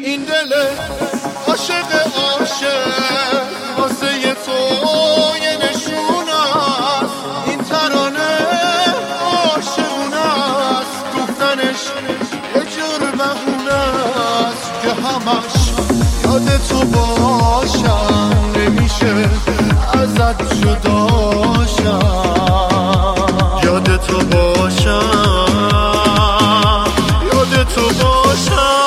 این دل عاشق واسه تو یه نشونه است. این ترانه عاشقونه است، گفتنش یه جور بهونه است که همش یاد تو باشم، نمیشه ازت جداشم. یاد تو باشم، یاد تو باشم.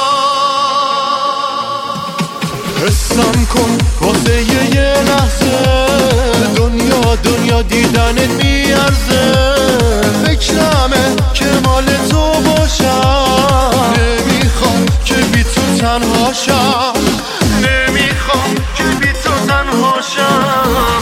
حسم کن واسه یه لحظه، دنیا دیدنت میارزه. فکرمه که مال تو باشم، نمیخوام که بی تو تنها شم، نمیخوام که بی تو تنها شم.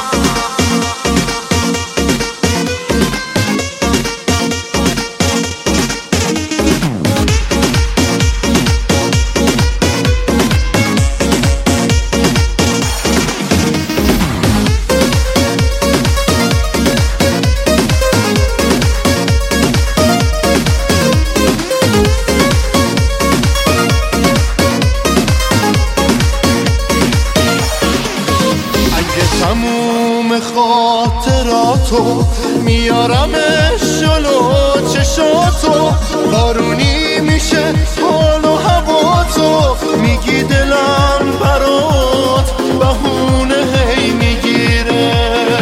تموم خاطراتو میارمش جلو چشاتو، بارونی میشه حال و هوا تو. میگی دلم برات بهونه هی میگیره،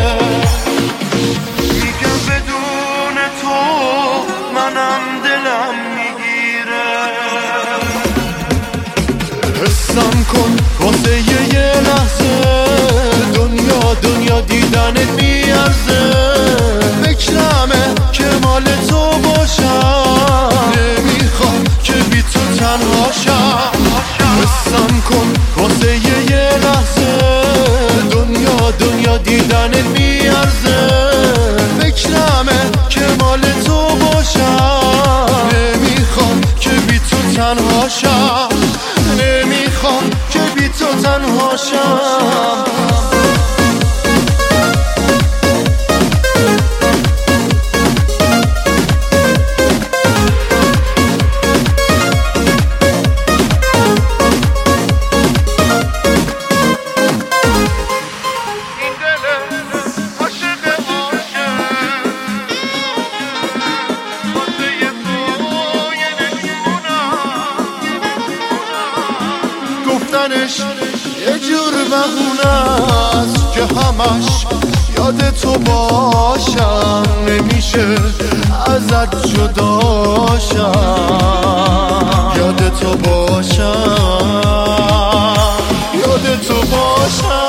میگم بدون تو منم دلم میگیره. حسم کن واسه یه لحظه، دنیا دیدنت میارزه. فکرمه که مال تو باشم، نمیخوام که بی تو تنها شم. حسم کن واسه یه لحظه، دنیا دیدنت میارزه. فکرمه که مال تو باشم، نمیخوام که بی تو تنها شم، نمیخوام که بی تو تنها شم. گفتنش یه جور بهونه است که همش یاد تو باشم، نمیشه ازت جداشم. یاد تو باشم، یاد تو باشم.